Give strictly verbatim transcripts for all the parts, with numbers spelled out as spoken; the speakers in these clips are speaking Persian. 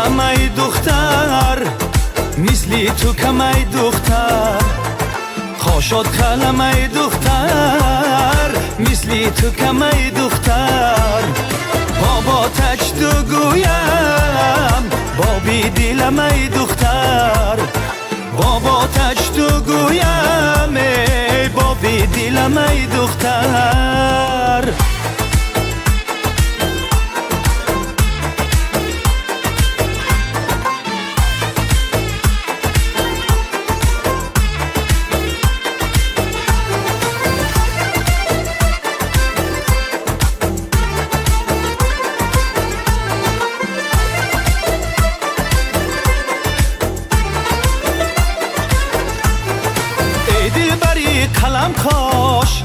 قلم ای دختر، مثلی تو کم ای دختر. خوشت قلم ای دختر، مثلی تو کم ای دختر. بابا تچ تو گویم، بابی دلم ای دختر. بابا تچ تو گویم، ای بابی دلم ای دختر. قلم کاش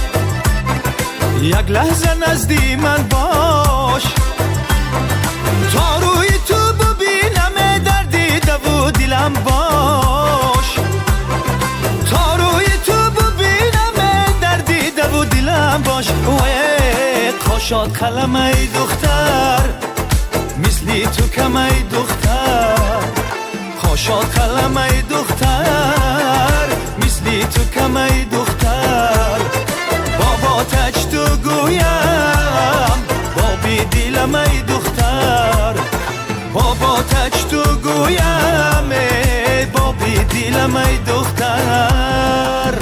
یک لحظه نزدی من باش، تا روی تو ببینم دردی دو دلم باش. تا روی تو ببینم دردی دو دلم باش. وی خوشت قلم ای دختر، مثلی تو کم ای دختر. خوشت قلم ای دختر، مثلی تو کم ای دختر. بابا تچ تو گویم، بابی دلم ای دختر. بابا تچ تو گویم، ای بابی دلم ای دختر.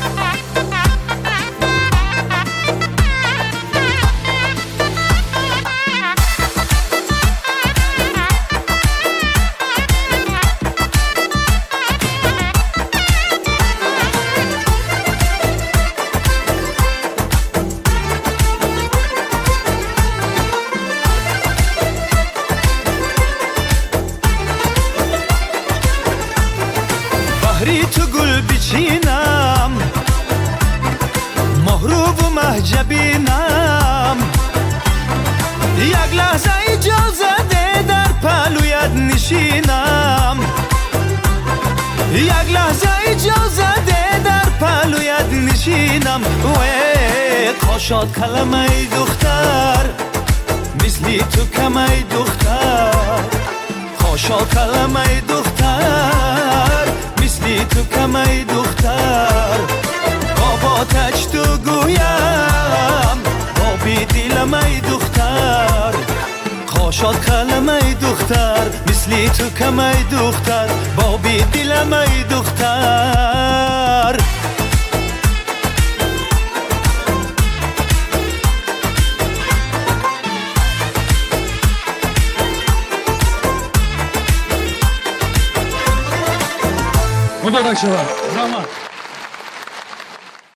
بهری تو گل بچینم، محروب و محجبینم. یک لحظه اجازه ده در پلویت نشینم. یک لحظه اجازه ده در پلویت نشینم. وی خوشت قلم ای دختر، مثلی تو کم ای دختر. خوشت قلم ای دختر، مثلی تو کم ای دختر. بابا تچ تو گویم، بابی دلم ای دختر. خوشت قلم ای دختر، مثلی تو کم ای دختر. بابی دلم ای دختر. مبارک شما.